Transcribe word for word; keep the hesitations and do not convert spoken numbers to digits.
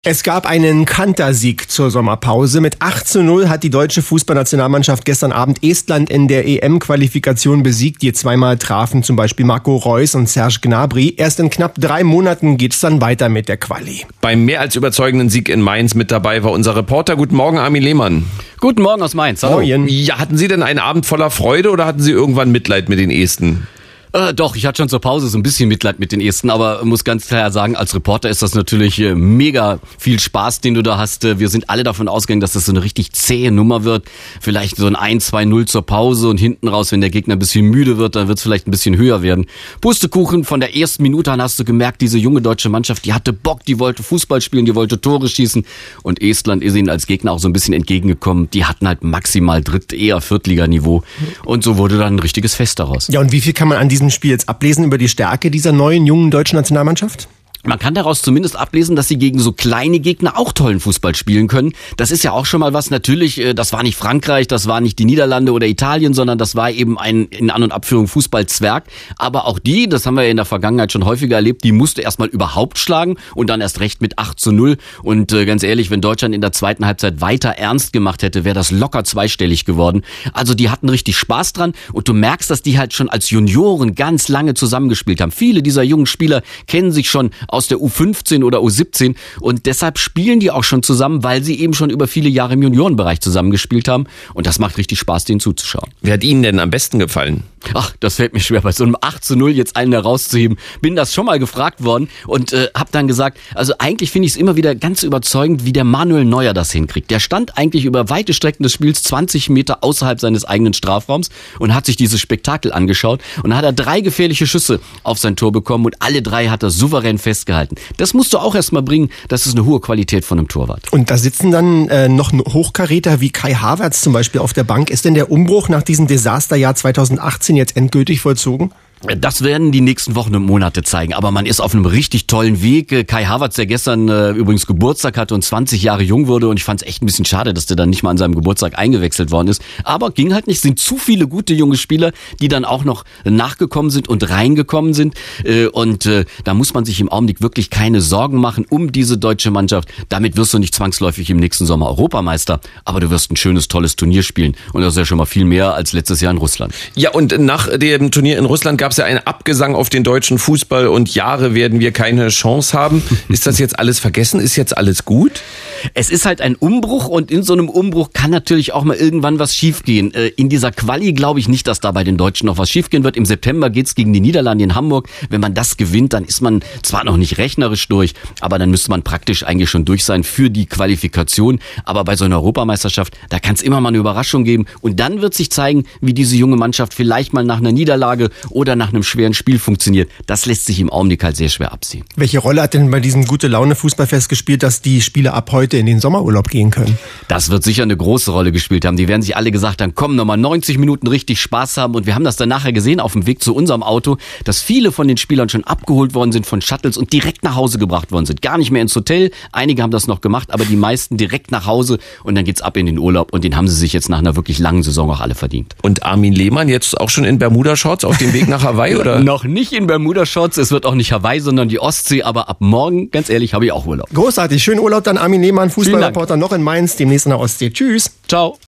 Es gab einen Kantersieg zur Sommerpause. Mit acht zu null hat die deutsche Fußballnationalmannschaft gestern Abend Estland in der E M-Qualifikation besiegt. Die zweimal trafen zum Beispiel Marco Reus und Serge Gnabry. Erst in knapp drei Monaten geht es dann weiter mit der Quali. Beim mehr als überzeugenden Sieg in Mainz mit dabei war unser Reporter. Guten Morgen, Armin Lehmann. Guten Morgen aus Mainz. Hallo. Moin. Ja, hatten Sie denn einen Abend voller Freude oder hatten Sie irgendwann Mitleid mit den Esten? Äh, doch, ich hatte schon zur Pause so ein bisschen Mitleid mit den Esten, aber muss ganz klar sagen, als Reporter ist das natürlich äh, mega viel Spaß, den du da hast. Äh, wir sind alle davon ausgegangen, dass das so eine richtig zähe Nummer wird. Vielleicht so ein eins zwei null zur Pause und hinten raus, wenn der Gegner ein bisschen müde wird, dann wird es vielleicht ein bisschen höher werden. Pustekuchen, von der ersten Minute an hast du gemerkt, diese junge deutsche Mannschaft, die hatte Bock, die wollte Fußball spielen, die wollte Tore schießen und Estland ist ihnen als Gegner auch so ein bisschen entgegengekommen. Die hatten halt maximal Dritt-, eher Viertliganiveau und so wurde dann ein richtiges Fest daraus. Ja, und wie viel kann man an diesem Spiel jetzt ablesen über die Stärke dieser neuen, jungen deutschen Nationalmannschaft? Man kann daraus zumindest ablesen, dass sie gegen so kleine Gegner auch tollen Fußball spielen können. Das ist ja auch schon mal was. Natürlich, das war nicht Frankreich, das war nicht die Niederlande oder Italien, sondern das war eben ein in An- und Abführung Fußballzwerg. Aber auch die, das haben wir ja in der Vergangenheit schon häufiger erlebt, die musste erstmal überhaupt schlagen und dann erst recht mit acht zu null. Und äh, ganz ehrlich, wenn Deutschland in der zweiten Halbzeit weiter ernst gemacht hätte, wäre das locker zweistellig geworden. Also die hatten richtig Spaß dran und du merkst, dass die halt schon als Junioren ganz lange zusammengespielt haben. Viele dieser jungen Spieler kennen sich schon aus der U fünfzehn oder U siebzehn und deshalb spielen die auch schon zusammen, weil sie eben schon über viele Jahre im Juniorenbereich zusammengespielt haben und das macht richtig Spaß, denen zuzuschauen. Wer hat Ihnen denn am besten gefallen? Ach, das fällt mir schwer, bei so einem acht zu null jetzt einen herauszuheben. Bin das schon mal gefragt worden und äh, hab dann gesagt, also eigentlich finde ich es immer wieder ganz überzeugend, wie der Manuel Neuer das hinkriegt. Der stand eigentlich über weite Strecken des Spiels zwanzig Meter außerhalb seines eigenen Strafraums und hat sich dieses Spektakel angeschaut und dann hat er drei gefährliche Schüsse auf sein Tor bekommen und alle drei hat er souverän festgehalten. Das musst du auch erstmal bringen, das ist eine hohe Qualität von einem Torwart. Und da sitzen dann äh, noch Hochkaräter wie Kai Havertz zum Beispiel auf der Bank. Ist denn der Umbruch nach diesem Desasterjahr zweitausendachtzehn jetzt endgültig vollzogen? Das werden die nächsten Wochen und Monate zeigen, aber man ist auf einem richtig tollen Weg. Kai Havertz, der gestern äh, übrigens Geburtstag hatte und zwanzig Jahre jung wurde und ich fand es echt ein bisschen schade, dass der dann nicht mal an seinem Geburtstag eingewechselt worden ist. Aber ging halt nicht, sind zu viele gute junge Spieler, die dann auch noch nachgekommen sind und reingekommen sind äh, und äh, da muss man sich im Augenblick wirklich keine Sorgen machen um diese deutsche Mannschaft. Damit wirst du nicht zwangsläufig im nächsten Sommer Europameister, aber du wirst ein schönes, tolles Turnier spielen und das ist ja schon mal viel mehr als letztes Jahr in Russland. Ja, und nach dem Turnier in Russland gab es ja einen Abgesang auf den deutschen Fußball und Jahre werden wir keine Chance haben. Ist das jetzt alles vergessen? Ist jetzt alles gut? Es ist halt ein Umbruch und in so einem Umbruch kann natürlich auch mal irgendwann was schiefgehen. In dieser Quali glaube ich nicht, dass da bei den Deutschen noch was schiefgehen wird. Im September geht's gegen die Niederlande in Hamburg. Wenn man das gewinnt, dann ist man zwar noch nicht rechnerisch durch, aber dann müsste man praktisch eigentlich schon durch sein für die Qualifikation. Aber bei so einer Europameisterschaft, da kann es immer mal eine Überraschung geben und dann wird sich zeigen, wie diese junge Mannschaft vielleicht mal nach einer Niederlage oder nach einem schweren Spiel funktioniert. Das lässt sich im Augenblick halt sehr schwer absehen. Welche Rolle hat denn bei diesem Gute-Laune-Fußballfest gespielt, dass die Spieler ab heute in den Sommerurlaub gehen können? Das wird sicher eine große Rolle gespielt haben. Die werden sich alle gesagt haben, komm, nochmal neunzig Minuten richtig Spaß haben. Und wir haben das dann nachher gesehen auf dem Weg zu unserem Auto, dass viele von den Spielern schon abgeholt worden sind von Shuttles und direkt nach Hause gebracht worden sind. Gar nicht mehr ins Hotel. Einige haben das noch gemacht, aber die meisten direkt nach Hause und dann geht's ab in den Urlaub. Und den haben sie sich jetzt nach einer wirklich langen Saison auch alle verdient. Und Armin Lehmann jetzt auch schon in Bermuda-Shorts auf dem Weg nach Hawaii, oder? Noch nicht in Bermuda-Shorts. Es wird auch nicht Hawaii, sondern die Ostsee. Aber ab morgen, ganz ehrlich, habe ich auch Urlaub. Großartig. Schönen Urlaub dann, Armin Lehmann, Fußballreporter noch in Mainz, demnächst in der Ostsee. Tschüss. Ciao.